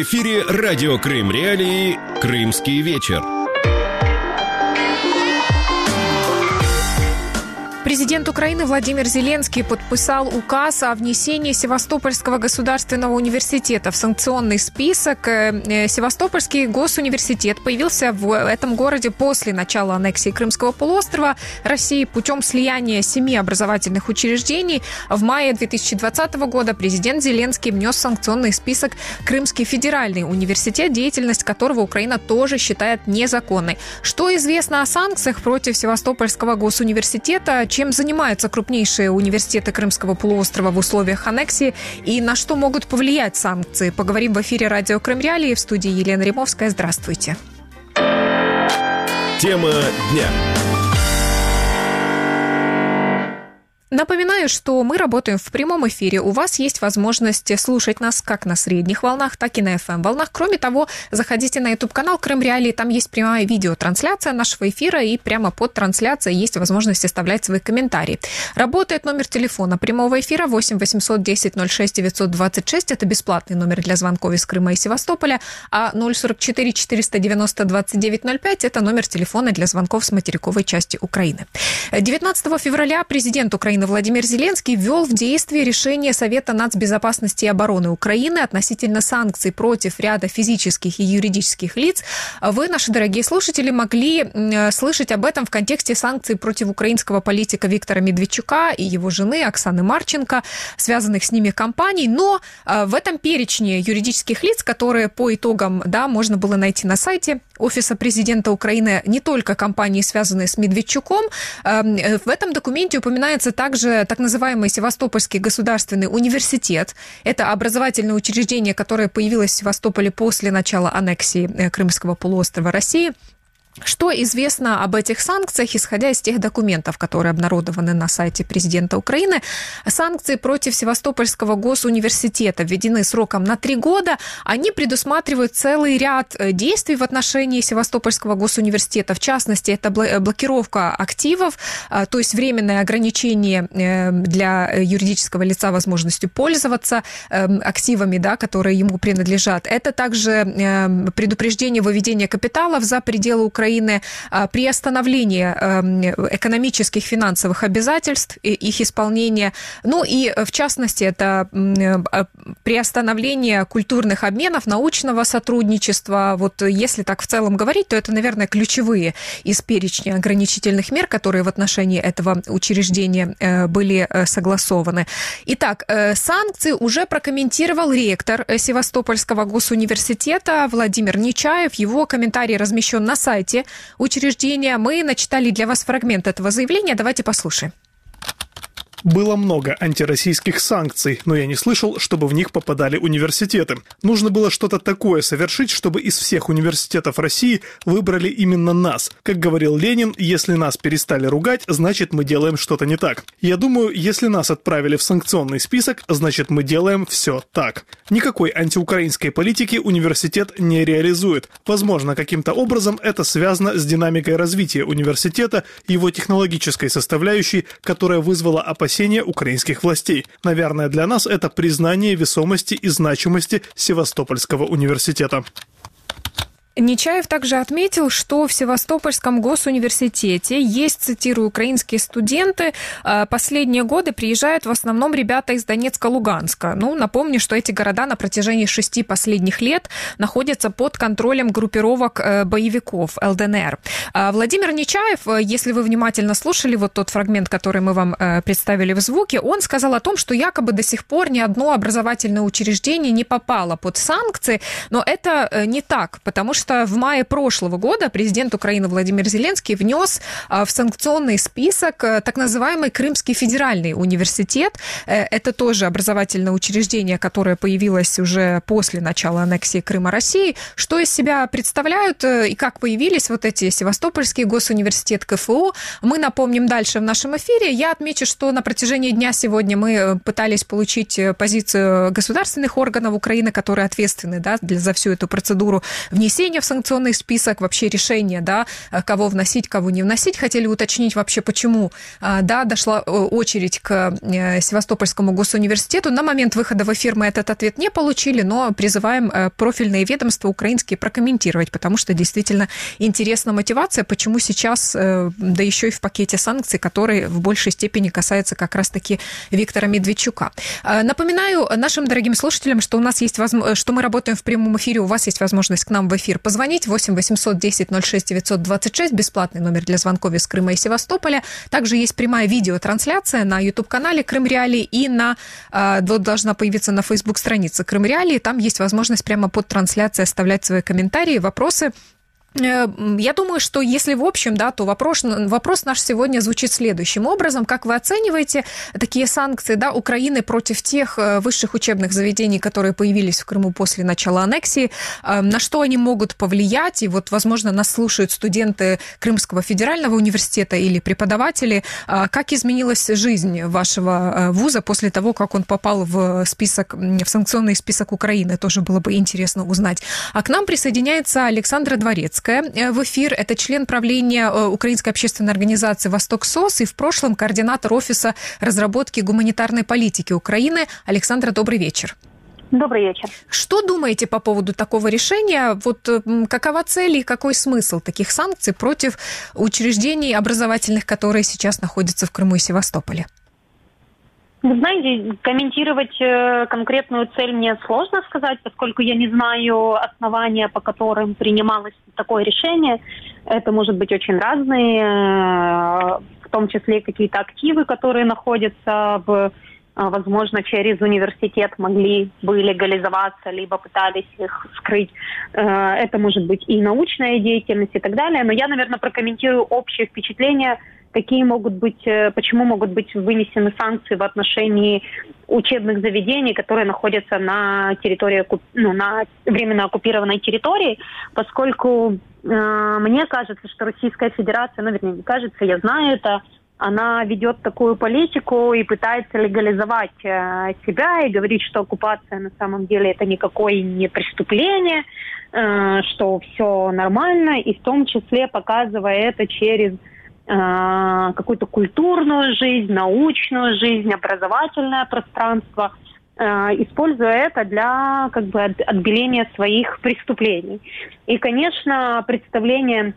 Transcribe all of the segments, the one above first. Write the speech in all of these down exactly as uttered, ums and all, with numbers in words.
эфире Радио Крым Реалии «Крымский вечер». Президент Украины Владимир Зеленский подписал указ о внесении Севастопольского государственного университета в санкционный список. Севастопольский госуниверситет появился в этом городе после начала аннексии Крымского полуострова России путем слияния семи образовательных учреждений. В мае две тысячи двадцатого года президент Зеленский внес в санкционный список Крымский федеральный университет, деятельность которого Украина тоже считает незаконной. Что известно о санкциях против Севастопольского госуниверситета? Чем занимаются крупнейшие университеты Крымского полуострова в условиях аннексии и на что могут повлиять санкции? Поговорим в эфире Радио Крым Реалии. В студии Елена Римовская. Здравствуйте. Тема дня. Напоминаю, что мы работаем в прямом эфире. У вас есть возможность слушать нас как на средних волнах, так и на эф эм-волнах. Кроме того, заходите на YouTube-канал Крым Реалии. Там есть прямая видеотрансляция нашего эфира, и прямо под трансляцией есть возможность оставлять свои комментарии. Работает номер телефона прямого эфира восемь восемьсот десять ноль шесть девятьсот двадцать шесть. Это бесплатный номер для звонков из Крыма и Севастополя. А ноль сорок четыре четыреста девяносто двадцать девять ноль пять – это номер телефона для звонков с материковой части Украины. девятнадцатого февраля президент Украины Владимир Зеленский ввел в действие решение Совета нацбезопасности и обороны Украины относительно санкций против ряда физических и юридических лиц. Вы, наши дорогие слушатели, могли слышать об этом в контексте санкций против украинского политика Виктора Медведчука и его жены Оксаны Марченко, связанных с ними компаний. Но в этом перечне юридических лиц, которые по итогам, да, можно было найти на сайте Офиса президента Украины, не только компании, связанные с Медведчуком, в этом документе упоминается также так называемый Севастопольский государственный университет. Это образовательное учреждение, которое появилось в Севастополе после начала аннексии Крымского полуострова России. Что известно об этих санкциях, исходя из тех документов, которые обнародованы на сайте президента Украины? Санкции против Севастопольского госуниверситета введены сроком на три года. Они предусматривают целый ряд действий в отношении Севастопольского госуниверситета. В частности, это блокировка активов, то есть временное ограничение для юридического лица возможностью пользоваться активами, да, которые ему принадлежат. Это также предупреждение выведения капиталов за пределы Украины, Украины, приостановление экономических, финансовых обязательств, их исполнения. Ну и, в частности, это приостановление культурных обменов, научного сотрудничества. Вот если так в целом говорить, то это, наверное, ключевые из перечня ограничительных мер, которые в отношении этого учреждения были согласованы. Итак, санкции уже прокомментировал ректор Севастопольского госуниверситета Владимир Нечаев. Его комментарий размещен на сайте учреждения. Мы начитали для вас фрагмент этого заявления. Давайте послушаем. Было много антироссийских санкций, но я не слышал, чтобы в них попадали университеты. Нужно было что-то такое совершить, чтобы из всех университетов России выбрали именно нас. Как говорил Ленин, если нас перестали ругать, значит мы делаем что-то не так. Я думаю, если нас отправили в санкционный список, значит мы делаем все так. Никакой антиукраинской политики университет не реализует. Возможно, каким-то образом это связано с динамикой развития университета, его технологической составляющей, которая вызвала опасения украинских властей. Наверное, для нас это признание весомости и значимости Севастопольского университета. Нечаев также отметил, что в Севастопольском госуниверситете есть, цитирую, украинские студенты. Последние годы приезжают в основном ребята из Донецка, Луганска. Ну, напомню, что эти города на протяжении шести последних лет находятся под контролем группировок боевиков эл дэ эн эр. Владимир Нечаев, если вы внимательно слушали вот тот фрагмент, который мы вам представили в звуке, он сказал о том, что якобы до сих пор ни одно образовательное учреждение не попало под санкции, но это не так, потому что что в мае прошлого года президент Украины Владимир Зеленский внес в санкционный список так называемый Крымский федеральный университет. Это тоже образовательное учреждение, которое появилось уже после начала аннексии Крыма России. Что из себя представляют и как появились вот эти Севастопольский госуниверситет, ка эф у, мы напомним дальше в нашем эфире. Я отмечу, что на протяжении дня сегодня мы пытались получить позицию государственных органов Украины, которые ответственны, да, за всю эту процедуру внесения включение в санкционный список, вообще решение, да, кого вносить, кого не вносить. Хотели уточнить вообще, почему, да, дошла очередь к Севастопольскому госуниверситету. На момент выхода в эфир мы этот ответ не получили, но призываем профильные ведомства украинские прокомментировать, потому что действительно интересна мотивация, почему сейчас, да еще и в пакете санкций, который в большей степени касается как раз-таки Виктора Медведчука. Напоминаю нашим дорогим слушателям, что у нас есть возможность, что мы работаем в прямом эфире, у вас есть возможность к нам в эфир позвонить. восемь восемьсот десять ноль шесть девятьсот двадцать шесть, бесплатный номер для звонков из Крыма и Севастополя. Также есть прямая видеотрансляция на YouTube-канале Крым Реалии и на, вот должна появиться на Facebook-странице Крым Реалии. Там есть возможность прямо под трансляцией оставлять свои комментарии, вопросы. Я думаю, что если в общем, да, то вопрос, вопрос наш сегодня звучит следующим образом. Как вы оцениваете такие санкции, да, Украины против тех высших учебных заведений, которые появились в Крыму после начала аннексии? На что они могут повлиять? И вот, возможно, нас слушают студенты Крымского федерального университета или преподаватели. Как изменилась жизнь вашего вуза после того, как он попал в список, в санкционный список Украины? Тоже было бы интересно узнать. А к нам присоединяется Александра Дворецкая в эфир. Это член правления Украинской общественной организации «Восток СОС» и в прошлом координатор Офиса разработки гуманитарной политики Украины. Александра, добрый вечер. Добрый вечер. Что думаете по поводу такого решения? Вот какова цель и какой смысл таких санкций против учреждений образовательных, которые сейчас находятся в Крыму и Севастополе? Вы знаете, комментировать конкретную цель мне сложно сказать, поскольку я не знаю основания, по которым принималось такое решение. Это может быть очень разные, в том числе какие-то активы, которые находятся в, возможно, через университет могли бы легализоваться, либо пытались их скрыть. Это может быть и научная деятельность и так далее. Но я, наверное, прокомментирую общее впечатление, какие могут быть, почему могут быть вынесены санкции в отношении учебных заведений, которые находятся на территории, ну, на временно оккупированной территории, поскольку э, мне кажется, что Российская Федерация, ну, вернее, не кажется, я знаю это, она ведет такую политику и пытается легализовать э, себя и говорит, что оккупация на самом деле это никакое не преступление, э, что все нормально, и в том числе показывая это через какую-то культурную жизнь, научную жизнь, образовательное пространство, используя это для как бы отбеления своих преступлений. И, конечно, представление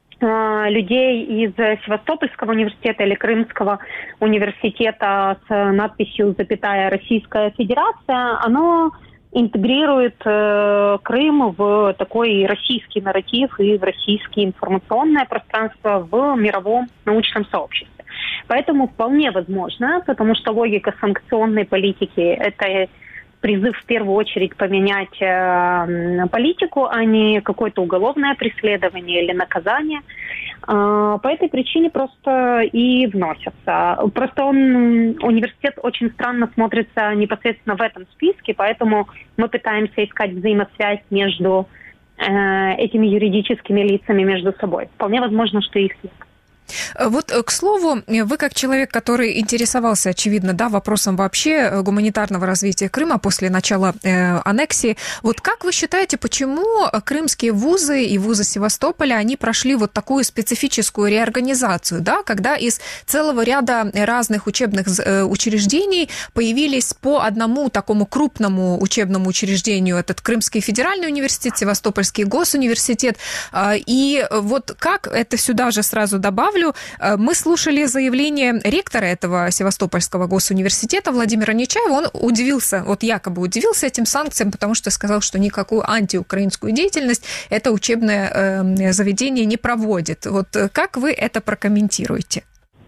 людей из Севастопольского университета или Крымского университета с надписью «Запятая Российская Федерация», оно интегрирует э, Крым в такой российский нарратив и в российское информационное пространство в мировом научном сообществе. Поэтому вполне возможно, потому что логика санкционной политики – это призыв в первую очередь поменять э, политику, а не какое-то уголовное преследование или наказание. Э, по этой причине просто и вносятся. Просто он, университет очень странно смотрится непосредственно в этом списке, поэтому мы пытаемся искать взаимосвязь между э, этими юридическими лицами между собой. Вполне возможно, что их нет. Вот, к слову, вы как человек, который интересовался, очевидно, да, вопросом вообще гуманитарного развития Крыма после начала э, аннексии, вот как вы считаете, почему крымские вузы и вузы Севастополя, они прошли вот такую специфическую реорганизацию, да, когда из целого ряда разных учебных э, учреждений появились по одному такому крупному учебному учреждению, этот Крымский федеральный университет, Севастопольский госуниверситет, э, и вот как это сюда же сразу добавлю, мы слушали заявление ректора этого Севастопольского госуниверситета Владимира Нечаева. Он удивился, вот якобы удивился этим санкциям, потому что сказал, что никакую антиукраинскую деятельность это учебное э, заведение не проводит. Вот как вы это прокомментируете?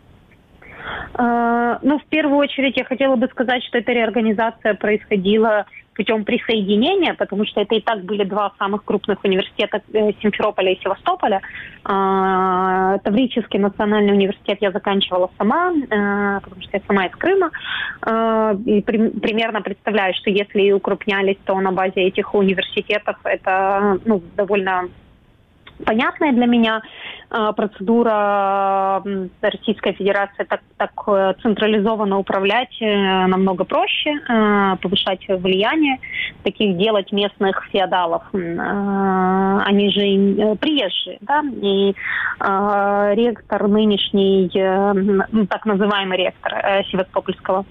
Uh, ну, в первую очередь я хотела бы сказать, что эта реорганизация происходила путем присоединения, потому что это и так были два самых крупных университета Симферополя и Севастополя. Uh, Таврический национальный университет я заканчивала сама, uh, потому что я сама из Крыма. Uh, и при, примерно представляю, что если и укрупнялись, то на базе этих университетов это ну, довольно понятное для меня процедура Российской Федерации так, так централизованно управлять намного проще, повышать влияние, таких делать местных феодалов. Они же приезжие, да, и ректор нынешний, так называемый ректор Севастопольского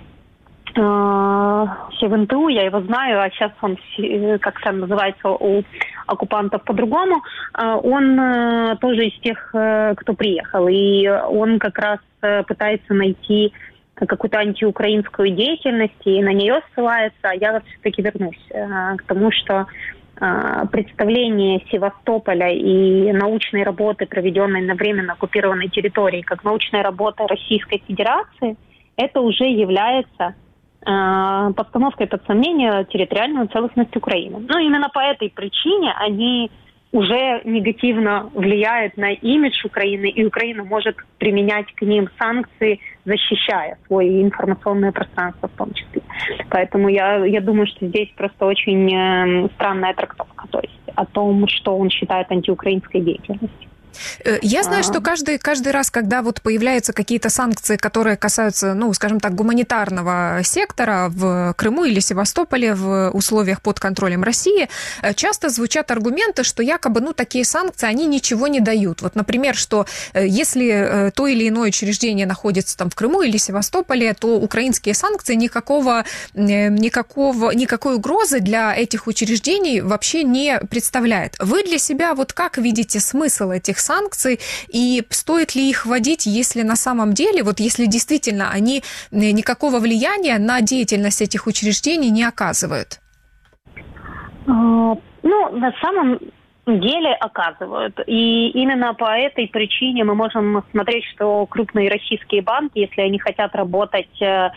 СевНТУ, я его знаю, а сейчас он как-то называется у оккупантов по-другому, он тоже из тех, кто приехал, и он как раз пытается найти какую-то антиукраинскую деятельность, и на нее ссылается, а я все-таки вернусь к тому, что представление Севастополя и научной работы, проведенной на временно оккупированной территории, как научная работа Российской Федерации, это уже является постановкой под сомнение территориальную целостность Украины. Ну, именно по этой причине они уже негативно влияют на имидж Украины, и Украина может применять к ним санкции, защищая свое информационное пространство в том числе. Поэтому я, я думаю, что здесь просто очень странная трактовка, то есть о том, что он считает антиукраинской деятельностью. Я знаю, что каждый, каждый раз, когда вот появляются какие-то санкции, которые касаются, ну, скажем так, гуманитарного сектора в Крыму или Севастополе в условиях под контролем России, часто звучат аргументы, что якобы, ну, такие санкции, они ничего не дают. Вот, например, что если то или иное учреждение находится там в Крыму или Севастополе, то украинские санкции никакого, никакого, никакой угрозы для этих учреждений вообще не представляет. Вы для себя вот как видите смысл этих санкций, и стоит ли их вводить, если на самом деле, вот если действительно они никакого влияния на деятельность этих учреждений не оказывают? Ну, на самом деле оказывают. И именно по этой причине мы можем смотреть, что крупные российские банки, если они хотят работать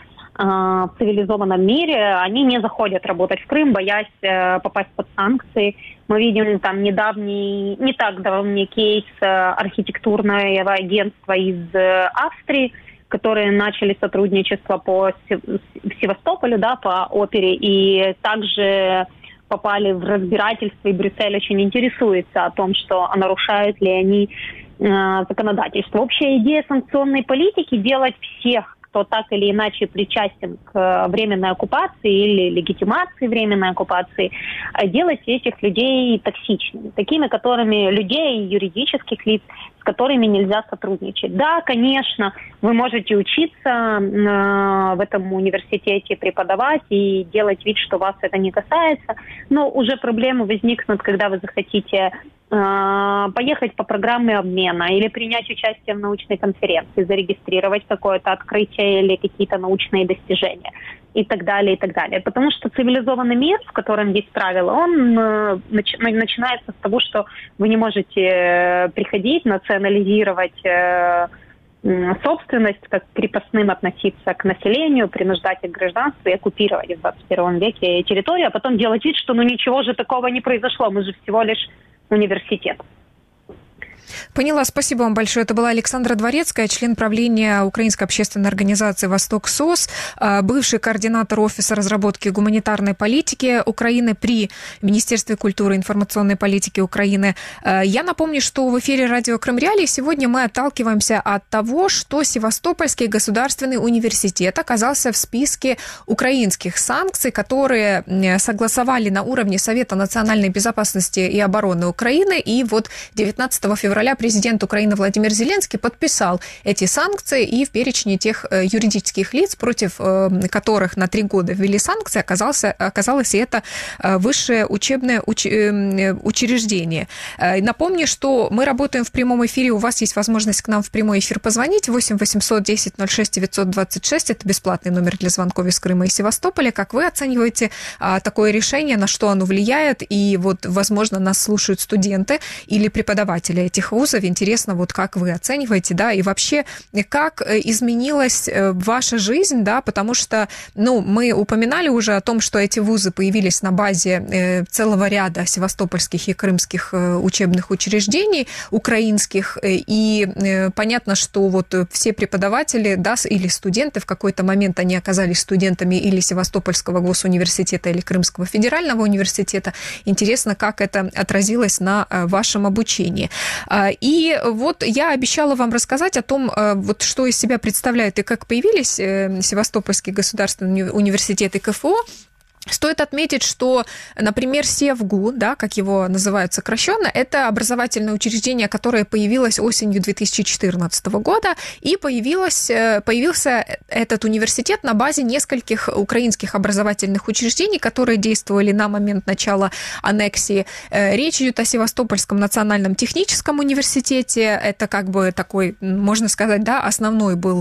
в цивилизованном мире, они не заходят работать в Крым, боясь попасть под санкции. Мы видим там недавний, не так давний кейс архитектурного агентства из Австрии, которые начали сотрудничество по Севастополю, да, по опере, и также попали в разбирательство, и Брюссель очень интересуется о том, что а нарушают ли они э, законодательство. Общая идея санкционной политики — делать всех, кто так или иначе причастен к временной оккупации или легитимации временной оккупации, делать этих людей токсичными, такими, которыми людей, юридических лиц, с которыми нельзя сотрудничать. Да, конечно, вы можете учиться э, в этом университете, преподавать и делать вид, что вас это не касается, но уже проблемы возникнут, когда вы захотите поехать по программе обмена или принять участие в научной конференции, зарегистрировать какое-то открытие или какие-то научные достижения и так далее, и так далее. Потому что цивилизованный мир, в котором есть правила, он начи- начинается с того, что вы не можете приходить, национализировать собственность, как к крепостным относиться к населению, принуждать их к гражданству и оккупировать в двадцать первом веке территорию, а потом делать вид, что ну ничего же такого не произошло, мы же всего лишь университет. Поняла, спасибо вам большое. Это была Александра Дворецкая, член правления Украинской общественной организации «Восток СОС», бывший координатор Офиса разработки гуманитарной политики Украины при Министерстве культуры и информационной политики Украины. Я напомню, что в эфире радио Крым Реалии сегодня мы отталкиваемся от того, что Севастопольский государственный университет оказался в списке украинских санкций, которые согласовали на уровне Совета национальной безопасности и обороны Украины. И вот девятнадцатого февраля президент Украины Владимир Зеленский подписал эти санкции, и в перечне тех юридических лиц, против которых на три года ввели санкции, оказался, оказалось и это высшее учебное уч- учреждение. Напомню, что мы работаем в прямом эфире, у вас есть возможность к нам в прямой эфир позвонить, восемь восемьсот десять ноль шесть девятьсот двадцать шесть, это бесплатный номер для звонков из Крыма и Севастополя. Как вы оцениваете такое решение, на что оно влияет, и вот, возможно, нас слушают студенты или преподаватели этих вузов. Интересно, вот как вы оцениваете, да, и вообще, как изменилась ваша жизнь, да, потому что, ну, мы упоминали уже о том, что эти вузы появились на базе целого ряда севастопольских и крымских учебных учреждений украинских, и понятно, что вот все преподаватели, да, или студенты, в какой-то момент они оказались студентами или Севастопольского госуниверситета, или Крымского федерального университета. Интересно, как это отразилось на вашем обучении. И вот я обещала вам рассказать о том, вот что из себя представляют и как появились Севастопольский государственный университет и КФУ. Стоит отметить, что, например, Севгу, да, как его называют сокращенно, это образовательное учреждение, которое появилось осенью две тысячи четырнадцатого года, и появилось, появился этот университет на базе нескольких украинских образовательных учреждений, которые действовали на момент начала аннексии. Речь идет о Севастопольском национальном техническом университете, это как бы такой, можно сказать, да, основной был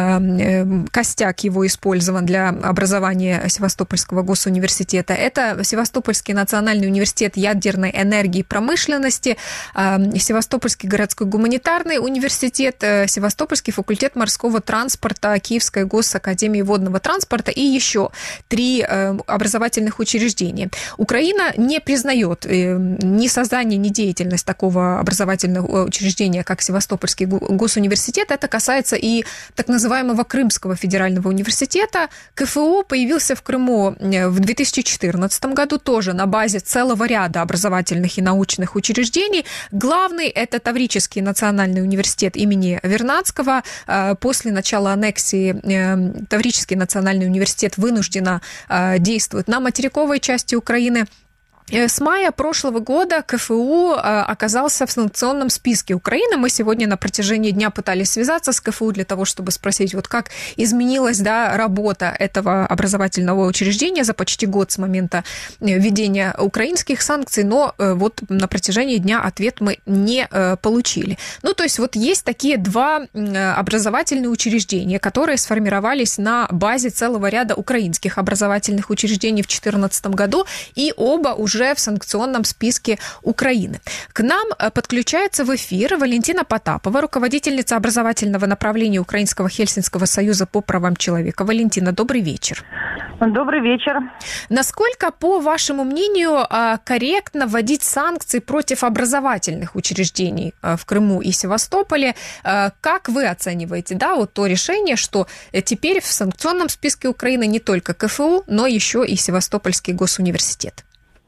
э, костяк его использован для образования Севастопольского госуниверситета. Университета. Это Севастопольский национальный университет ядерной энергии и промышленности, Севастопольский городской гуманитарный университет, Севастопольский факультет морского транспорта, Киевская госакадемия водного транспорта и еще три образовательных учреждения. Украина не признает ни создание, ни деятельность такого образовательного учреждения, как Севастопольский госуниверситет. Это касается и так называемого Крымского федерального университета. КФУ появился в Крыму в две тысячи четырнадцатом году тоже на базе целого ряда образовательных и научных учреждений. Главный – это Таврический национальный университет имени Вернадского. После начала аннексии Таврический национальный университет вынужденно действует на материковой части Украины. С мая прошлого года КФУ оказался в санкционном списке Украины. Мы сегодня на протяжении дня пытались связаться с КФУ для того, чтобы спросить, вот как изменилась, да, работа этого образовательного учреждения за почти год с момента введения украинских санкций, но вот на протяжении дня ответ мы не получили. Ну, то есть вот есть такие два образовательные учреждения, которые сформировались на базе целого ряда украинских образовательных учреждений в две тысячи четырнадцатом году, и оба уже уже в санкционном списке Украины. К нам подключается в эфир Валентина Потапова, руководительница образовательного направления Украинского Хельсинского союза по правам человека. Валентина, добрый вечер. Добрый вечер. Насколько, по вашему мнению, корректно вводить санкции против образовательных учреждений в Крыму и Севастополе? Как вы оцениваете, да, вот то решение, что теперь в санкционном списке Украины не только КФУ, но еще и Севастопольский госуниверситет?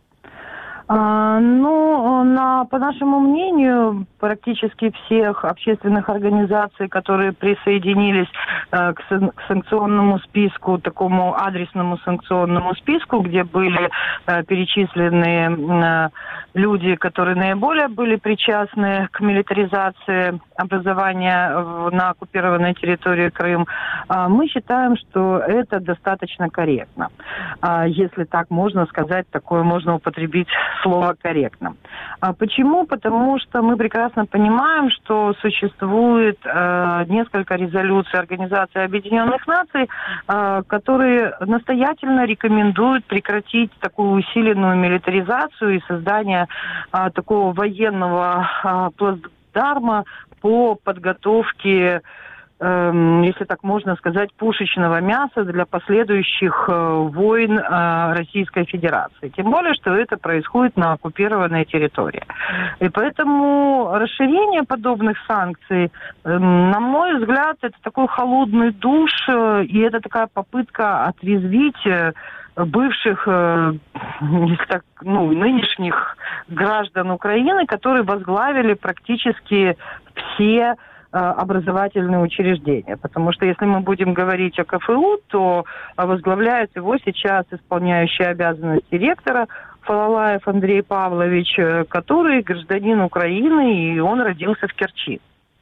А, ну, на, по нашему мнению, практически всех общественных организаций, которые присоединились э, к, сан- к санкционному списку, такому адресному санкционному списку, где были э, перечислены э, люди, которые наиболее были причастны к милитаризации образования в, на оккупированной территории Крым, э, мы считаем, что это достаточно корректно. Э, если так можно сказать, такое можно употребить слово «корректно». А почему? Потому что мы прекрасно понимаем, что существует э, несколько резолюций Организации Объединенных Наций, э, которые настоятельно рекомендуют прекратить такую усиленную милитаризацию и создание э, такого военного э, плацдарма по подготовке, если так можно сказать, пушечного мяса для последующих э, войн э, Российской Федерации. Тем более, что это происходит на оккупированной территории. И поэтому расширение подобных санкций, э, на мой взгляд, это такой холодный душ, э, и это такая попытка отрезвить э, бывших, э, если так, ну, нынешних граждан Украины, которые возглавили практически все образовательные учреждения. Потому что если мы будем говорить о КФУ, то возглавляет его сейчас исполняющий обязанности ректора Фалалаев Андрей Павлович, который гражданин Украины, и он родился в Керчи.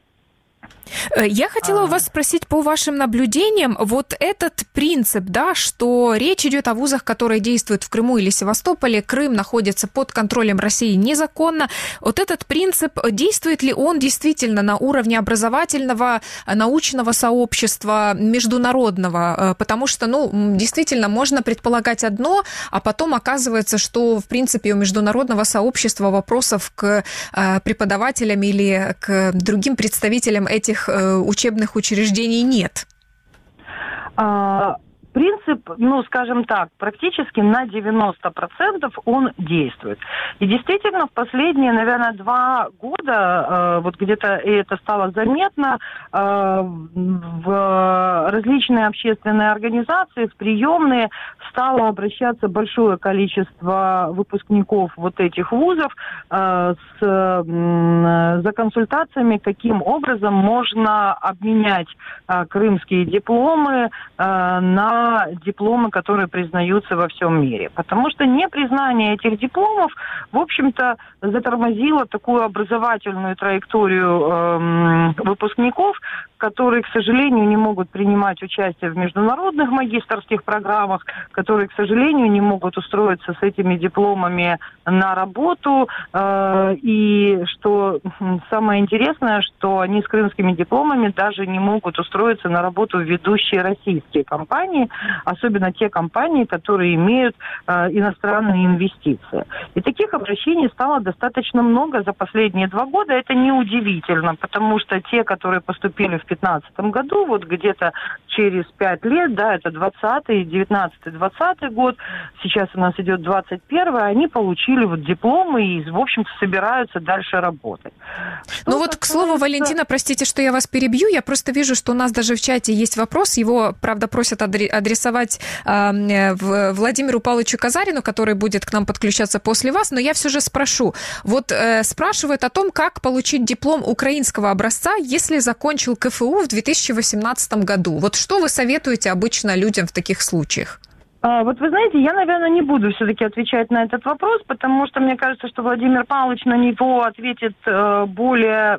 Я хотела у вас спросить по вашим наблюдениям, вот этот принцип, да, что речь идет о вузах, которые действуют в Крыму или Севастополе, Крым находится под контролем России незаконно, вот этот принцип, действует ли он действительно на уровне образовательного, научного сообщества, международного, потому что, ну, действительно, можно предполагать одно, а потом оказывается, что, в принципе, у международного сообщества вопросов к преподавателям или к другим представителям этих учебных учреждений нет? А, принцип, ну, скажем так, практически на девяносто процентов он действует. И действительно, в последние, наверное, два года, вот где-то это стало заметно, в различные общественные организации, в приемные стало обращаться большое количество выпускников вот этих вузов с, за консультациями, каким образом можно обменять крымские дипломы на дипломы, которые признаются во всем мире. Потому что непризнание этих дипломов, в общем-то, затормозило такую образовательную траекторию э, выпускников, которые, к сожалению, не могут принимать участие в международных магистерских программах, которые, к сожалению, не могут устроиться с этими дипломами на работу. Э, и что самое интересное, что они с крымскими дипломами даже не могут устроиться на работу в ведущие российские компании, особенно те компании, которые имеют э, иностранные инвестиции. И таких обращений стало достаточно много за последние два года. Это неудивительно, потому что те, которые поступили в две тысячи пятнадцатом году, вот где-то через пять лет, да, это двадцатый, девятнадцатый, двадцатый год, сейчас у нас идет двадцать первый, они получили вот дипломы и, в общем-то, собираются дальше работать. Что ну вот, к слову, Валентина, простите, что я вас перебью, я просто вижу, что у нас даже в чате есть вопрос, его, правда, просят адресовать э, Владимиру Павловичу Казарину, который будет к нам подключаться после вас, но я все же спрошу. Вот э, спрашивают о том, как получить диплом украинского образца, если закончил КФУ в две тысячи восемнадцатом году. Вот что вы советуете обычно людям в таких случаях? Вот вы знаете, я, наверное, не буду все-таки отвечать на этот вопрос, потому что мне кажется, что Владимир Павлович на него ответит э, более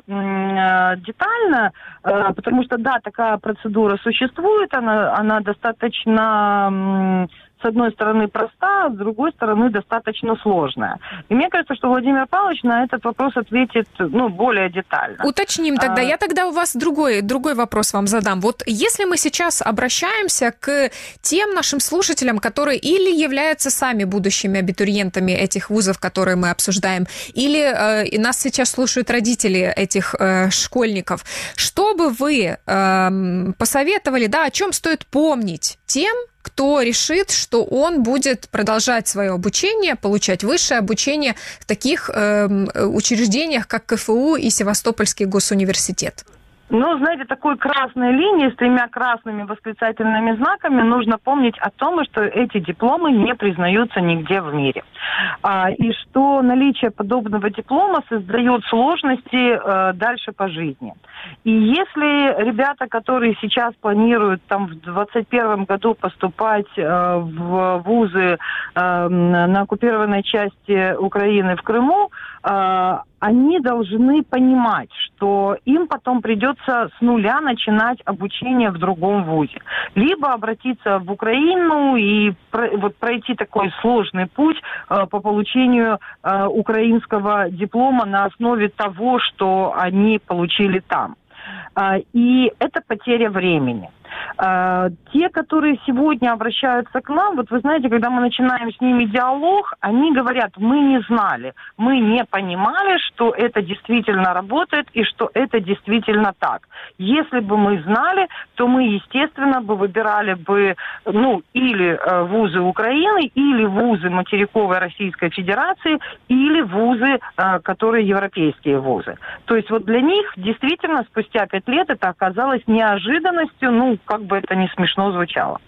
э, детально, э, потому что, да, такая процедура существует, она, она достаточно... Э, с одной стороны проста, с другой стороны достаточно сложная. И мне кажется, что Владимир Павлович на этот вопрос ответит, ну, более детально. Уточним тогда. А... Я тогда у вас другой, другой вопрос вам задам. Вот если мы сейчас обращаемся к тем нашим слушателям, которые или являются сами будущими абитуриентами этих вузов, которые мы обсуждаем, или э, нас сейчас слушают родители этих э, школьников, что бы вы э, посоветовали, да, о чем стоит помнить тем, кто решит, что он будет продолжать свое обучение, получать высшее обучение в таких э, учреждениях, как КФУ и Севастопольский госуниверситет? Ну, знаете, такой красной линии с тремя красными восклицательными знаками нужно помнить о том, что эти дипломы не признаются нигде в мире. А, и что наличие подобного диплома создает сложности а, дальше по жизни. И если ребята, которые сейчас планируют там в двадцать первом году поступать а, в вузы а, на оккупированной части Украины в Крыму, а, они должны понимать, что им потом придется с нуля начинать обучение в другом вузе. Либо обратиться в Украину и про, вот, пройти такой сложный путь э, по получению э, украинского диплома на основе того, что они получили там. Э, и это потеря времени. Uh, те, которые сегодня обращаются к нам, вот вы знаете, когда мы начинаем с ними диалог, они говорят, мы не знали, мы не понимали, что это действительно работает и что это действительно так. Если бы мы знали, то мы, естественно, бы выбирали бы, ну, или uh, вузы Украины, или вузы материковой Российской Федерации, или вузы, uh, которые европейские вузы. То есть вот для них действительно спустя пять лет это оказалось неожиданностью, ну, как бы это не смешно звучало.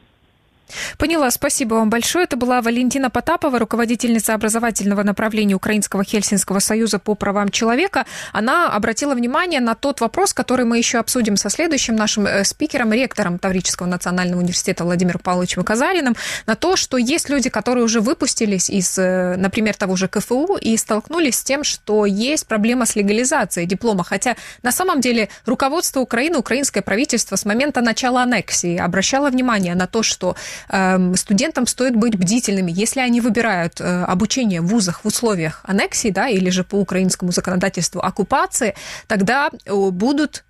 Поняла, спасибо вам большое. Это была Валентина Потапова, руководительница образовательного направления Украинского Хельсинского союза по правам человека. Она обратила внимание на тот вопрос, который мы еще обсудим со следующим нашим спикером, ректором Таврического национального университета Владимиром Павловичем Казариным, на то, что есть люди, которые уже выпустились из, например, того же КФУ и столкнулись с тем, что есть проблема с легализацией диплома. Хотя на самом деле руководство Украины, украинское правительство с момента начала аннексии обращало внимание на то, что студентам стоит быть бдительными. Если они выбирают обучение в вузах в условиях аннексии, да, или же по украинскому законодательству оккупации, тогда будут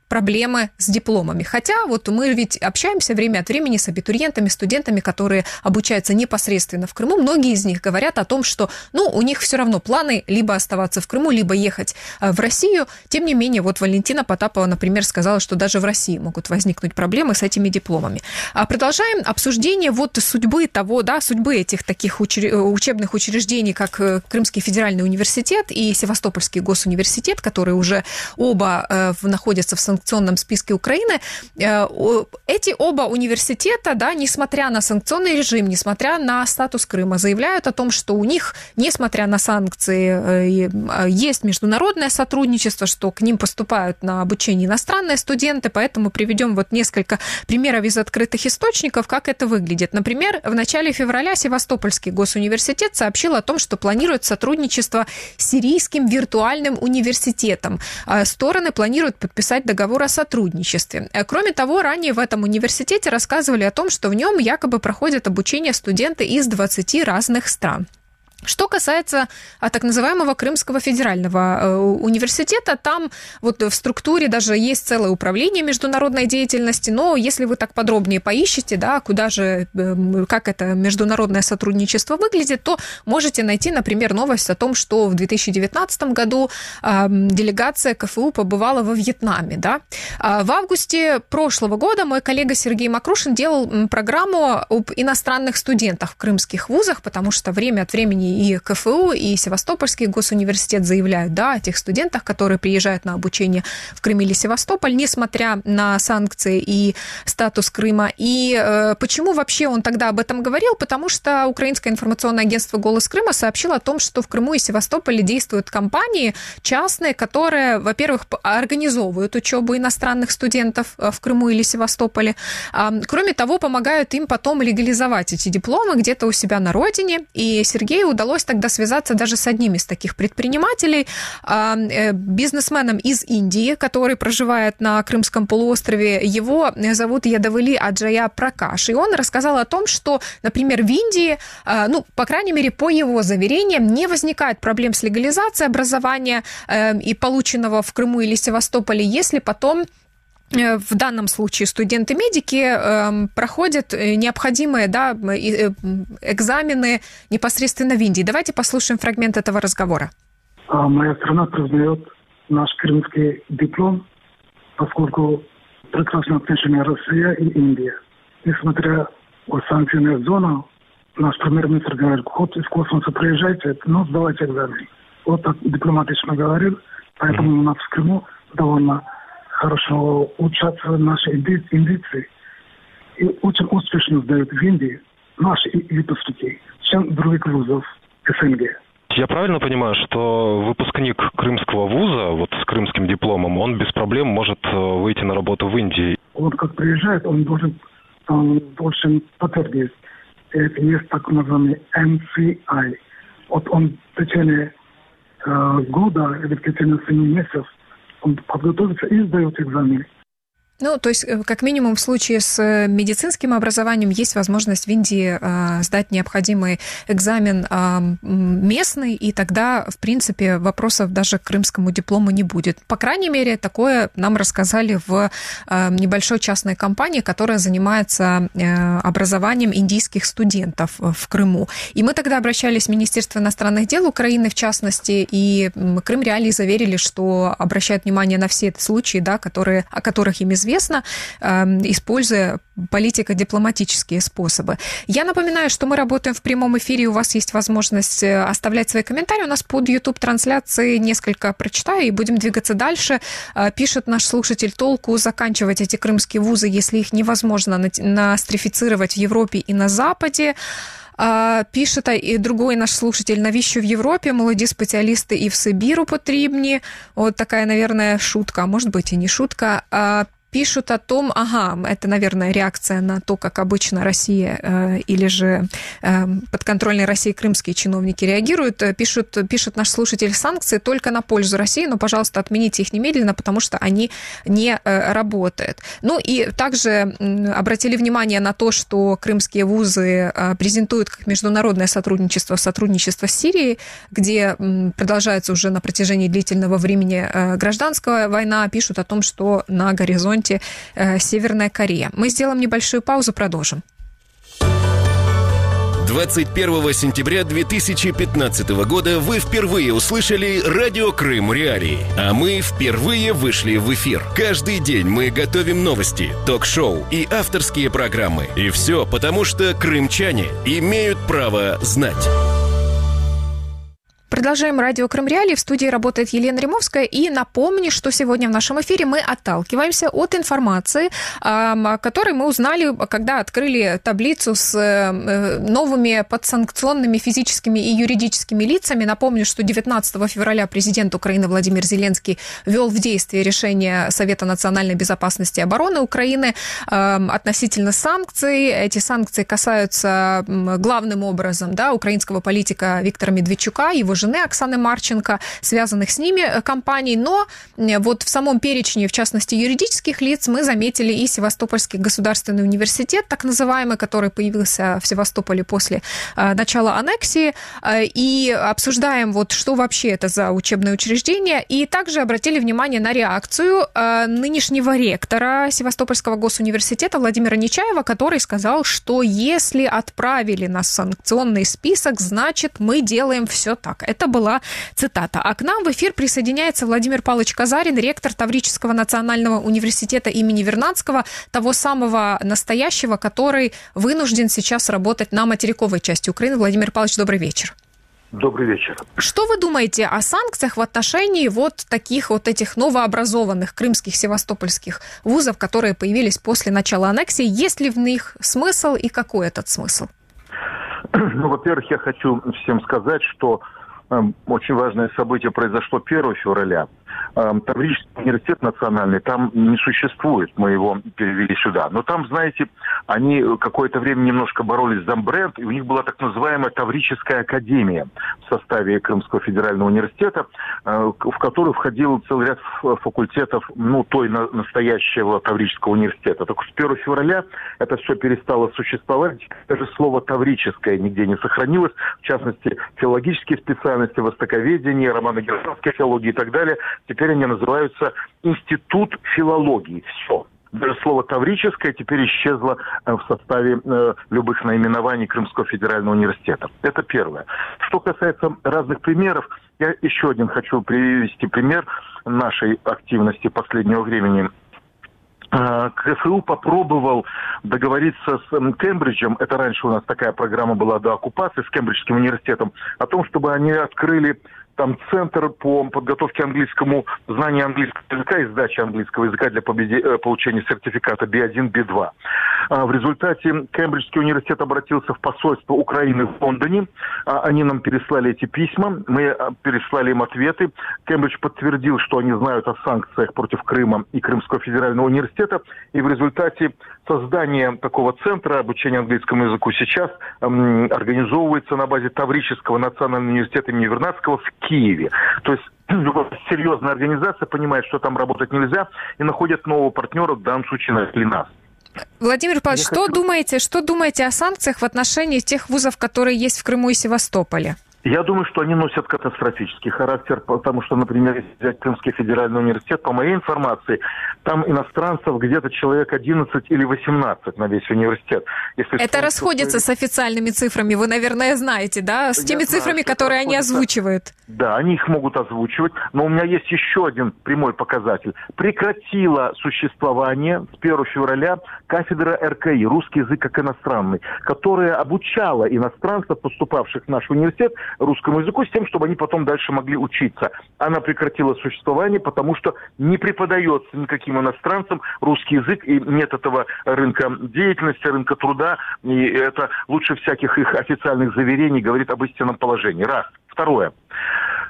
проблемы с дипломами. Хотя вот мы ведь общаемся время от времени с абитуриентами, студентами, которые обучаются непосредственно в Крыму. Многие из них говорят о том, что ну, у них все равно планы либо оставаться в Крыму, либо ехать в Россию. Тем не менее, вот Валентина Потапова, например, сказала, что даже в России могут возникнуть проблемы с этими дипломами. А продолжаем обсуждение вот судьбы того, да, судьбы этих таких учебных учреждений, как Крымский федеральный университет и Севастопольский госуниверситет, которые уже оба э, находятся в санкционном списке Украины. Э, эти оба университета, да, несмотря на санкционный режим, несмотря на статус Крыма, заявляют о том, что у них, несмотря на санкции, э, есть международное сотрудничество, что к ним поступают на обучение иностранные студенты, поэтому приведем вот несколько примеров из открытых источников, как это выглядит. Например, в начале февраля Севастопольский госуниверситет сообщил о том, что планирует сотрудничество с Сирийским виртуальным университетом. Стороны планируют подписать договор о сотрудничестве. Кроме того, ранее в этом университете рассказывали о том, что в нем якобы проходят обучение студенты из двадцати разных стран. Что касается а, так называемого Крымского федерального э, университета, там вот в структуре даже есть целое управление международной деятельности, но если вы так подробнее поищете, да, куда же, э, как это международное сотрудничество выглядит, то можете найти, например, новость о том, что в две тысячи девятнадцатом году э, делегация КФУ побывала во Вьетнаме, да. А в августе прошлого года мой коллега Сергей Макрушин делал программу об иностранных студентах в крымских вузах, потому что время от времени и КФУ, и Севастопольский госуниверситет заявляют, да, о тех студентах, которые приезжают на обучение в Крым или Севастополь, несмотря на санкции и статус Крыма. И э, почему вообще он тогда об этом говорил? Потому что украинское информационное агентство «Голос Крыма» сообщило о том, что в Крыму и Севастополе действуют компании частные, которые, во-первых, организовывают учебу иностранных студентов в Крыму или Севастополе. А, кроме того, помогают им потом легализовать эти дипломы где-то у себя на родине. И Сергею удалось тогда связаться даже с одним из таких предпринимателей, бизнесменом из Индии, который проживает на Крымском полуострове. Его зовут Ядавали Аджая Пракаш. И он рассказал о том, что, например, в Индии, ну, по крайней мере, по его заверениям, не возникает проблем с легализацией образования и полученного в Крыму или Севастополе, если потом в данном случае студенты-медики э, проходят необходимые, да, экзамены непосредственно в Индии. Давайте послушаем фрагмент этого разговора. Моя страна признает наш крымский диплом, поскольку прекрасные отношения Россия и Индия. Несмотря на санкционную зону, наш премьер-министр говорит, хоть из космоса приезжайте, но сдавайте экзамен. Вот так дипломатично говорил, поэтому у нас в Крыму довольно хорошо учатся наши индийцы и очень успешно сдают в Индии наши выпускники, чем других вузов СНГ. Я правильно понимаю, что выпускник крымского вуза, вот с крымским дипломом, он без проблем может выйти на работу в Индии? Он как приезжает, он должен, он должен подтвердить. Это есть так называемый эм си ай. Вот он в течение э, года или в течение семи месяцев он подготовится и сдает экзамен. Ну, то есть, как минимум, в случае с медицинским образованием есть возможность в Индии э, сдать необходимый экзамен э, местный, и тогда, в принципе, вопросов даже к крымскому диплому не будет. По крайней мере, такое нам рассказали в э, небольшой частной компании, которая занимается э, образованием индийских студентов в Крыму. И мы тогда обращались в Министерство иностранных дел Украины, в частности, и Крым Реалии заверили, что обращают внимание на все эти случаи, да, которые, о которых им известно, известно, используя политико-дипломатические способы. Я напоминаю, что мы работаем в прямом эфире, у вас есть возможность оставлять свои комментарии. У нас под YouTube-трансляцией несколько прочитаю и будем двигаться дальше. Пишет наш слушатель: толку заканчивать эти крымские вузы, если их невозможно нострифицировать в Европе и на Западе. Пишет і другой наш слушатель: навіщо в Європі молоді спеціалісти і в Сибіру потрібні? Вот такая, наверное, шутка, а может быть и не шутка. пишут о том, ага, это, наверное, реакция на то, как обычно Россия э, или же э, подконтрольные России крымские чиновники реагируют. Пишут, пишет наш слушатель, санкции только на пользу России, но, пожалуйста, отмените их немедленно, потому что они не э, работают. Ну и также э, обратили внимание на то, что крымские вузы э, презентуют как международное сотрудничество, сотрудничество с Сирией, где э, продолжается уже на протяжении длительного времени э, гражданская война, пишут о том, что на горизонте Северная Корея. Мы сделаем небольшую паузу, продолжим. двадцать первого сентября две тысячи пятнадцатого года вы впервые услышали «Радио Крым Реалии», а мы впервые вышли в эфир. Каждый день мы готовим новости, ток-шоу и авторские программы. И все потому, что крымчане имеют право знать. Продолжаем радио Крым Реалии. В студии работает Елена Римовская. И напомню, что сегодня в нашем эфире мы отталкиваемся от информации, о которой мы узнали, когда открыли таблицу с новыми подсанкционными физическими и юридическими лицами. Напомню, что девятнадцатого февраля президент Украины Владимир Зеленский ввел в действие решение Совета национальной безопасности и обороны Украины относительно санкций. Эти санкции касаются главным образом, да, украинского политика Виктора Медведчука, его жены Оксаны Марченко, связанных с ними компаний, но вот в самом перечне, в частности, юридических лиц, мы заметили и Севастопольский государственный университет, так называемый, который появился в Севастополе после начала аннексии, и обсуждаем, вот, что вообще это за учебное учреждение, и также обратили внимание на реакцию нынешнего ректора Севастопольского госуниверситета Владимира Нечаева, который сказал, что если отправили нас в санкционный список, значит, мы делаем все так. Это была цитата. А к нам в эфир присоединяется Владимир Павлович Казарин, ректор Таврического национального университета имени Вернадского, того самого настоящего, который вынужден сейчас работать на материковой части Украины. Владимир Павлович, добрый вечер. Добрый вечер. Что вы думаете о санкциях в отношении вот таких вот этих новообразованных крымских, севастопольских вузов, которые появились после начала аннексии? Есть ли в них смысл и какой этот смысл? Ну, во-первых, я хочу всем сказать, что э, очень важное событие произошло первого февраля. Э, Таврический университет национальный там не существует, мы его перевели сюда. Но там, знаете, они какое-то время немножко боролись за бренд, и у них была так называемая Таврическая академия в составе Крымского федерального университета, э, в которую входил целый ряд факультетов, ну, той на, настоящего Таврического университета. Так с первого февраля это все перестало существовать, даже слово «таврическое» нигде не сохранилось, в частности, филологические специальности, востоковедение, романо-германская филология и так далее. Теперь они называются Институт филологии. Все. Даже слово «таврическое» теперь исчезло в составе э, любых наименований Крымского федерального университета. Это первое. Что касается разных примеров, я еще один хочу привести пример нашей активности последнего времени. КФУ попробовал договориться с Кембриджем, это раньше у нас такая программа была до оккупации, с Кембриджским университетом, о том, чтобы они открыли там центр по подготовке английскому, знанию английского языка и сдаче английского языка для победи, получения сертификата би один, би два. В результате Кембриджский университет обратился в посольство Украины в Лондоне. Они нам переслали эти письма, мы переслали им ответы. Кембридж подтвердил, что они знают о санкциях против Крыма и Крымского федерального университета. И в результате создания такого центра обучения английскому языку сейчас эм, организовывается на базе Таврического национального университета имени Вернадского в Киеве. То есть серьезная организация понимает, что там работать нельзя, и находит нового партнера, в данном случае нашли нас. Владимир Павлович, Я что хочу... думаете, что думаете о санкциях в отношении тех вузов, которые есть в Крыму и Севастополе? Я думаю, что они носят катастрофический характер, потому что, например, если взять Крымский федеральный университет, по моей информации, там иностранцев где-то человек одиннадцать или восемнадцать на весь университет. Если это расходится что... с официальными цифрами, вы, наверное, знаете, да? С Я теми знаю, цифрами, которые они озвучивают. Да, они их могут озвучивать, но у меня есть еще один прямой показатель. Прекратила существование с первого февраля кафедра эр ка и, русский язык как иностранный, которая обучала иностранцев, поступавших в наш университет, русскому языку, с тем, чтобы они потом дальше могли учиться. Она прекратила существование, потому что не преподается никаким иностранцам русский язык, и нет этого рынка деятельности, рынка труда, и это лучше всяких их официальных заверений говорит об истинном положении. Раз. Второе.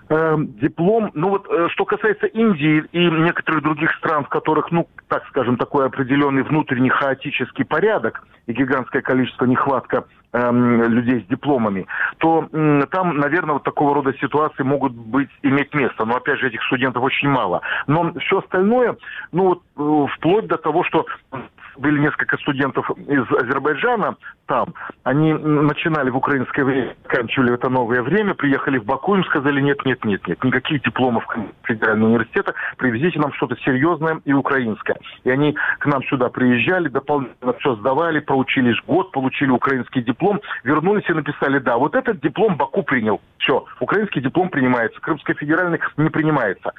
Э, диплом, ну вот, э, что касается Индии и некоторых других стран, в которых, ну, так скажем, такой определенный внутренний хаотический порядок и гигантское количество нехватка э, людей с дипломами, то э, там, наверное, вот такого рода ситуации могут быть, иметь место. Но, опять же, этих студентов очень мало. Но все остальное, ну вот, э, вплоть до того, что были несколько студентов из Азербайджана там, они начинали в украинское время, заканчивали это новое время, приехали в Баку, им сказали, нет, нет, нет, нет, никаких дипломов федерального университета, привезите нам что-то серьезное и украинское. И они к нам сюда приезжали, дополнительно все сдавали, проучились год, получили украинский диплом, вернулись и написали, да, вот этот диплом Баку принял. Все, украинский диплом принимается, Крымский федеральный не принимается.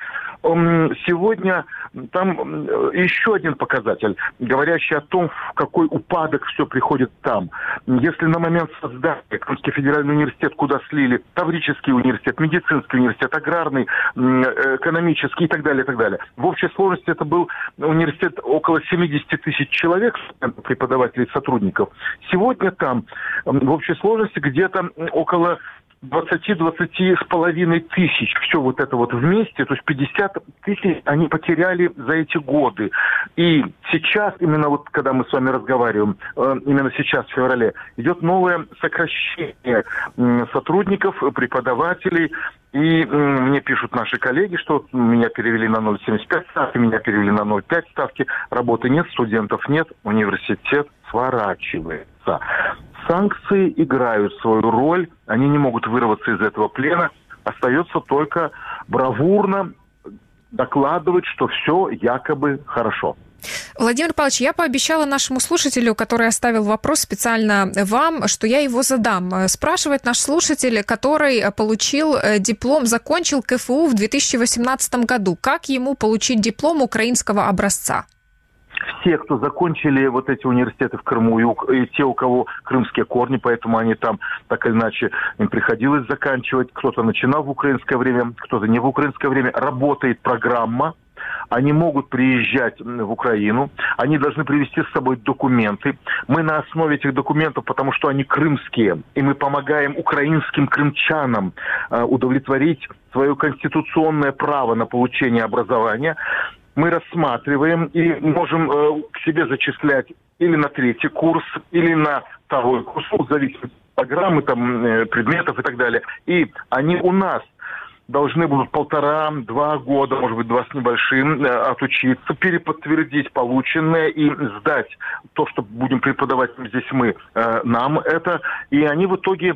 Сегодня там еще один показатель, говорящий о том, в какой упадок все приходит там. Если на момент создания Крымский федеральный университет, куда слили Таврический университет, медицинский университет, аграрный, экономический и так далее, и так далее. В общей сложности это был университет около семьдесят тысяч человек, преподавателей и сотрудников. Сегодня там в общей сложности где-то около двадцать-двадцать с половиной тысяч. Все вот это вот вместе, то есть пятьдесят тысяч они потеряли за эти годы. И сейчас, именно вот когда мы с вами разговариваем, именно сейчас, в феврале, идет новое сокращение сотрудников, преподавателей. И мне пишут наши коллеги, что меня перевели на ноль целых семьдесят пять ставки, меня перевели на ноль целых пять ставки. Работы нет, студентов нет, университет сворачивается. Санкции играют свою роль, они не могут вырваться из этого плена. Остается только бравурно докладывать, что все якобы хорошо. Владимир Павлович, я пообещала нашему слушателю, который оставил вопрос специально вам, что я его задам. Спрашивает наш слушатель, который получил диплом, закончил КФУ в две тысячи восемнадцатом году. Как ему получить диплом украинского образца? Все, кто закончили вот эти университеты в Крыму, и, и те, у кого крымские корни, поэтому они там так или иначе им приходилось заканчивать. Кто-то начинал в украинское время, кто-то не в украинское время. Работает программа. Они могут приезжать в Украину, они должны привезти с собой документы. Мы на основе этих документов, потому что они крымские, и мы помогаем украинским крымчанам э, удовлетворить свое конституционное право на получение образования, мы рассматриваем и можем э, к себе зачислять или на третий курс, или на второй курс, в зависимости от программы, там, э, предметов и так далее. И они у нас должны будут полтора-два года, может быть, два с небольшим, отучиться, переподтвердить полученное и сдать то, что будем преподавать здесь мы, нам это. И они в итоге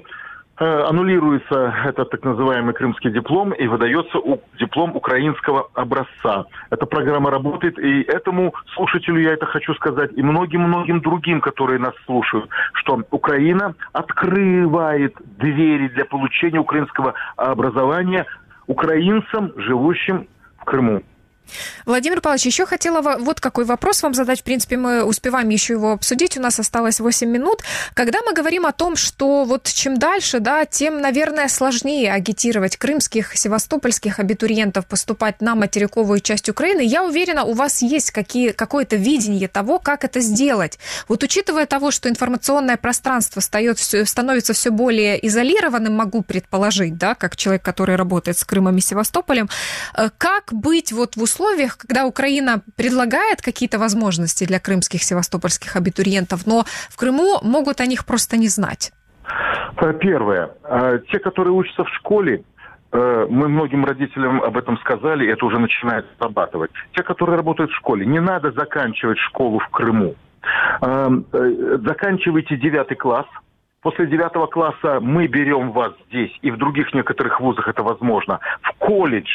аннулируется этот так называемый крымский диплом и выдается диплом украинского образца. Эта программа работает, и этому слушателю я это хочу сказать, и многим-многим другим, которые нас слушают, что Украина открывает двери для получения украинского образования украинцам, живущим в Крыму. Владимир Павлович, еще хотела вот какой вопрос вам задать. В принципе, мы успеваем еще его обсудить. У нас осталось восемь минут. Когда мы говорим о том, что вот чем дальше, да, тем, наверное, сложнее агитировать крымских, севастопольских абитуриентов поступать на материковую часть Украины, я уверена, у вас есть какие, какое-то видение того, как это сделать. Вот учитывая того, что информационное пространство встает, становится все более изолированным, могу предположить, да, как человек, который работает с Крымом и Севастополем, как быть вот в условиях, когда Украина предлагает какие-то возможности для крымских, севастопольских абитуриентов, но в Крыму могут о них просто не знать? Первое. Те, которые учатся в школе, мы многим родителям об этом сказали, это уже начинает срабатывать. Те, которые работают в школе, не надо заканчивать школу в Крыму. Заканчивайте девятый класс. После девятого класса мы берем вас здесь, и в других некоторых вузах это возможно, в колледж.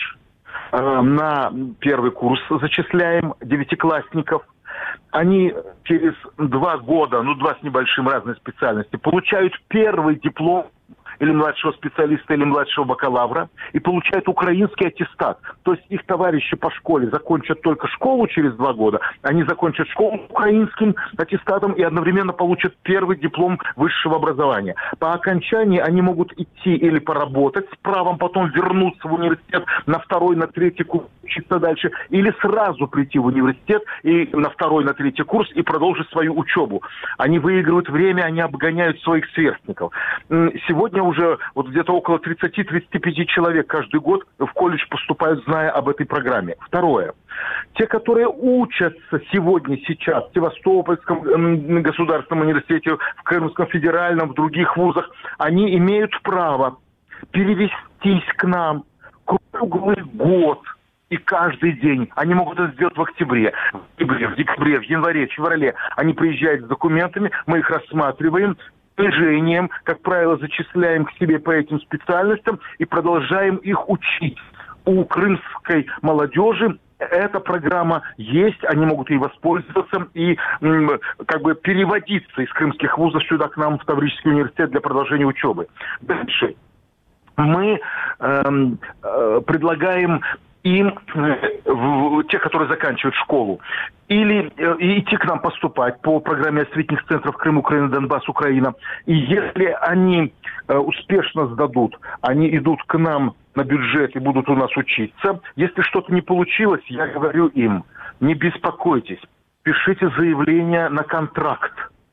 На первый курс зачисляем девятиклассников. Они через два года, ну два с небольшим разной специальности, получают первый диплом или младшего специалиста, или младшего бакалавра, и получают украинский аттестат. То есть их товарищи по школе закончат только школу через два года, они закончат школу украинским аттестатом и одновременно получат первый диплом высшего образования. По окончании они могут идти или поработать с правом, потом вернуться в университет на второй, на третий курс, учиться дальше, или сразу прийти в университет и на второй, на третий курс и продолжить свою учебу. Они выигрывают время, они обгоняют своих сверстников. Сегодня уже вот где-то около тридцать-тридцать пять человек каждый год в колледж поступают, зная об этой программе. Второе. Те, которые учатся сегодня, сейчас в Севастопольском э, государственном университете, в Крымском федеральном, в других вузах, они имеют право перевестись к нам круглый год. И каждый день. Они могут это сделать в октябре, в октябре, в декабре, в январе, в феврале. Они приезжают с документами, мы их рассматриваем, движением, как правило, зачисляем к себе по этим специальностям и продолжаем их учить. У крымской молодежи эта программа есть, они могут ей воспользоваться и м, как бы переводиться из крымских вузов сюда к нам в Таврический университет для продолжения учебы. Дальше. Мы э, э, предлагаем им, э, те, которые заканчивают школу, или э, идти к нам поступать по программе осветительных центров Крым, Украина, Донбасс, Украина. И если они э, успешно сдадут, они идут к нам на бюджет и будут у нас учиться. Если что-то не получилось, я говорю им, не беспокойтесь, пишите заявление на контракт.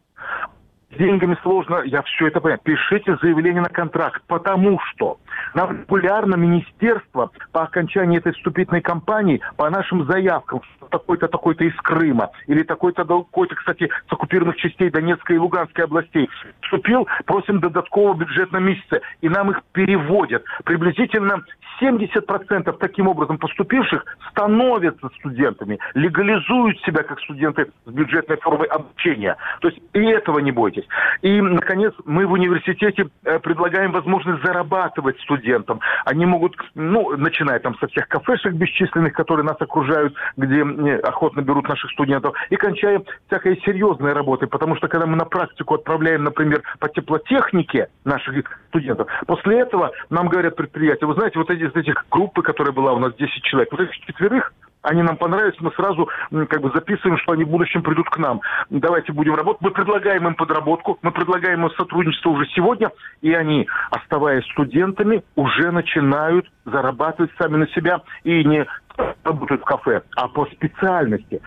С деньгами сложно, я все это понимаю. Пишите заявление на контракт, потому что нам регулярно министерство по окончании этой вступительной кампании по нашим заявкам, такой-то, такой-то из Крыма, или такой-то, такой-то, кстати, с оккупированных частей Донецкой и Луганской областей, вступил, просим додаткового бюджета на месяц, и нам их переводят. Приблизительно семьдесят процентов таким образом поступивших становятся студентами, легализуют себя как студенты с бюджетной формой обучения. То есть и этого не бойтесь. И, наконец, мы в университете предлагаем возможность зарабатывать студентам. Они могут, ну, начиная там со всех кафешек бесчисленных, которые нас окружают, где охотно берут наших студентов, и кончая всякой серьезной работой. Потому что, когда мы на практику отправляем, например, по теплотехнике наших студентов, после этого нам говорят предприятия, вы знаете, вот эти, из этих группы, которая была у нас десять человек, вот этих четверых, они нам понравились, мы сразу как бы записываем, что они в будущем придут к нам. Давайте будем работать. Мы предлагаем им подработку, мы предлагаем им сотрудничество уже сегодня, и они, оставаясь студентами, уже начинают зарабатывать сами на себя и не работают в кафе, а по специальности.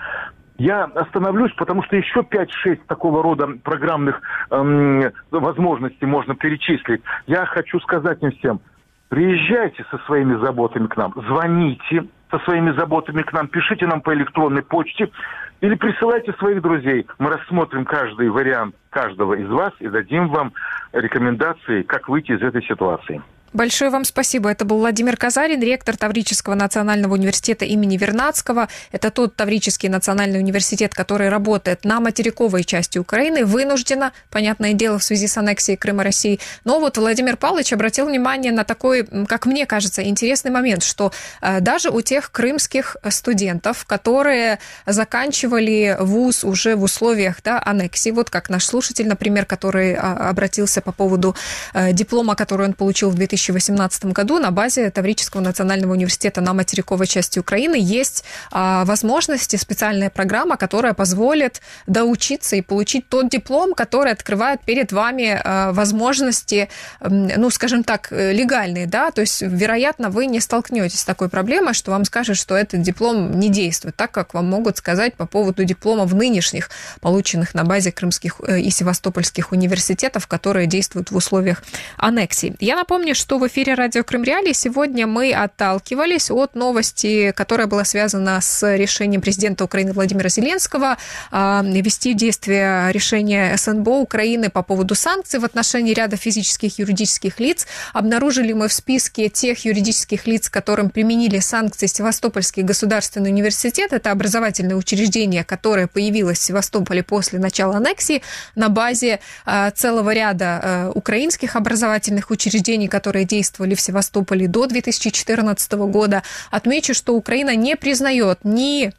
Я остановлюсь, потому что еще пять-шесть такого рода программных эм, возможностей можно перечислить. Я хочу сказать им всем, приезжайте со своими заботами к нам, звоните со своими заботами к нам, пишите нам по электронной почте или присылайте своих друзей. Мы рассмотрим каждый вариант каждого из вас и дадим вам рекомендации, как выйти из этой ситуации. Большое вам спасибо. Это был Владимир Казарин, ректор Таврического национального университета имени Вернадского. Это тот Таврический национальный университет, который работает на материковой части Украины, вынужденно, понятное дело, в связи с аннексией Крыма России. Но вот Владимир Павлович обратил внимание на такой, как мне кажется, интересный момент, что даже у тех крымских студентов, которые заканчивали вуз уже в условиях, да, аннексии, вот как наш слушатель, например, который обратился по поводу диплома, который он получил в две тысячи восемнадцатом году на базе Таврического национального университета на материковой части Украины, есть а, возможности, специальная программа, которая позволит доучиться и получить тот диплом, который открывает перед вами а, возможности, ну, скажем так, легальные, да, то есть, вероятно, вы не столкнетесь с такой проблемой, что вам скажут, что этот диплом не действует, так как вам могут сказать по поводу дипломов нынешних, полученных на базе крымских и севастопольских университетов, которые действуют в условиях аннексии. Я напомню, что в эфире радио Крым Реалии сегодня мы отталкивались от новости, которая была связана с решением президента Украины Владимира Зеленского ввести в действие решение эс эн бэ о Украины по поводу санкций в отношении ряда физических и юридических лиц. Обнаружили мы в списке тех юридических лиц, которым применили санкции, Севастопольский государственный университет. Это образовательное учреждение, которое появилось в Севастополе после начала аннексии на базе целого ряда украинских образовательных учреждений, которые действовали в Севастополе до две тысячи четырнадцатого года. Отмечу, что Украина не признает ни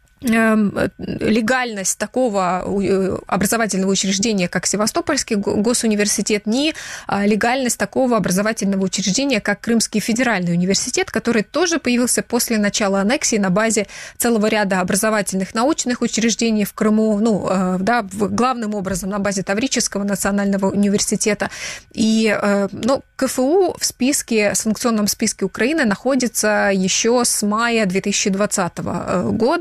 легальность такого образовательного учреждения, как Севастопольский госуниверситет, ни легальность такого образовательного учреждения, как Крымский федеральный университет, который тоже появился после начала аннексии на базе целого ряда образовательных научных учреждений в Крыму, ну, да, главным образом на базе Таврического национального университета. И, ну, ка эф у в списке, санкционном списке Украины находится еще с мая две тысячи двадцатого года.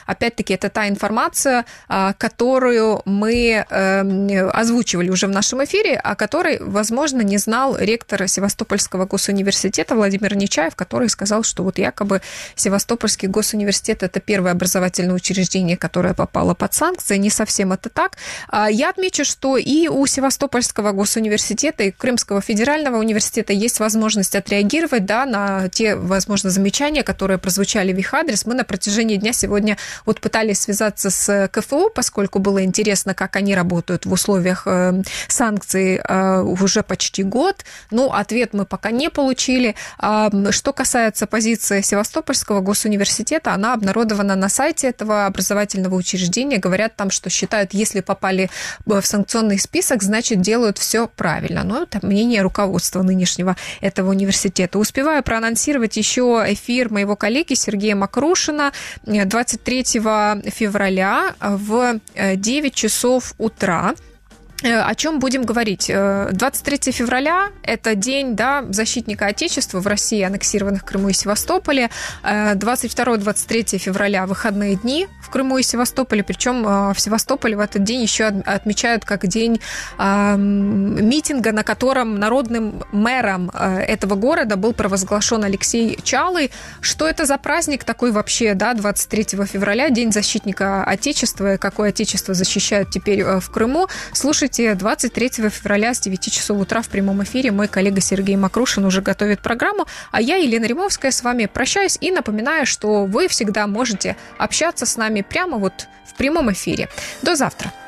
опять-таки, это та информация, которую мы озвучивали уже в нашем эфире, о которой, возможно, не знал ректор Севастопольского госуниверситета Владимир Нечаев, который сказал, что вот якобы Севастопольский госуниверситет – это первое образовательное учреждение, которое попало под санкции. Не совсем это так. Я отмечу, что и у Севастопольского госуниверситета, и Крымского федерального университета есть возможность отреагировать, да, на те, возможно, замечания, которые прозвучали в их адрес. Мы на протяжении дня сегодня вот пытались связаться с КФУ, поскольку было интересно, как они работают в условиях э, санкций э, уже почти год. Ну, ответ мы пока не получили. А, что касается позиции Севастопольского госуниверситета, она обнародована на сайте этого образовательного учреждения. Говорят там, что считают, если попали в санкционный список, значит, делают все правильно. Но это мнение руководства нынешнего этого университета. Успеваю проанонсировать еще эфир моего коллеги Сергея Макрушина двадцать третьего февраля в девять часов утра. О чем будем говорить? двадцать третьего февраля – это день, да, защитника Отечества в России, аннексированных Крыму и Севастополе. двадцать второго - двадцать третьего февраля – выходные дни в Крыму и Севастополе. Причем в Севастополе в этот день еще отмечают как день митинга, на котором народным мэром этого города был провозглашен Алексей Чалый. Что это за праздник такой вообще, да, двадцать третьего февраля, День защитника Отечества, какое Отечество защищают теперь в Крыму? Слушайте, двадцать третьего февраля с девяти часов утра в прямом эфире мой коллега Сергей Макрушин уже готовит программу, а я, Елена Римовская, с вами прощаюсь и напоминаю, что вы всегда можете общаться с нами прямо вот в прямом эфире. До завтра.